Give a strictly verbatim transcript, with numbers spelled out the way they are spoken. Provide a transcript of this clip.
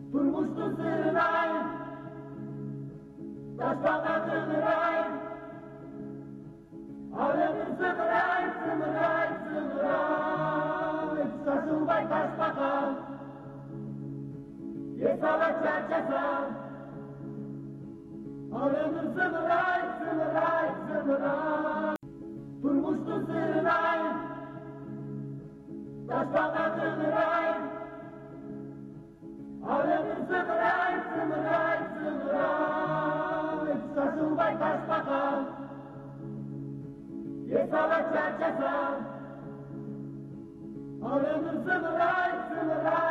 Durmuştu sırnay, taşlarda tımray, alemin sımray, sımray, sımray. Saçılbay Başbakan, Yesala Çerçesa, alemin sımray, sımray, sımray. Durmuştu sırnay, taşlarda tımray, alemin sımray, sımray, sımray. Saçılbay Başbakan, Yesala Çerçesa, alemin sımray, sımray.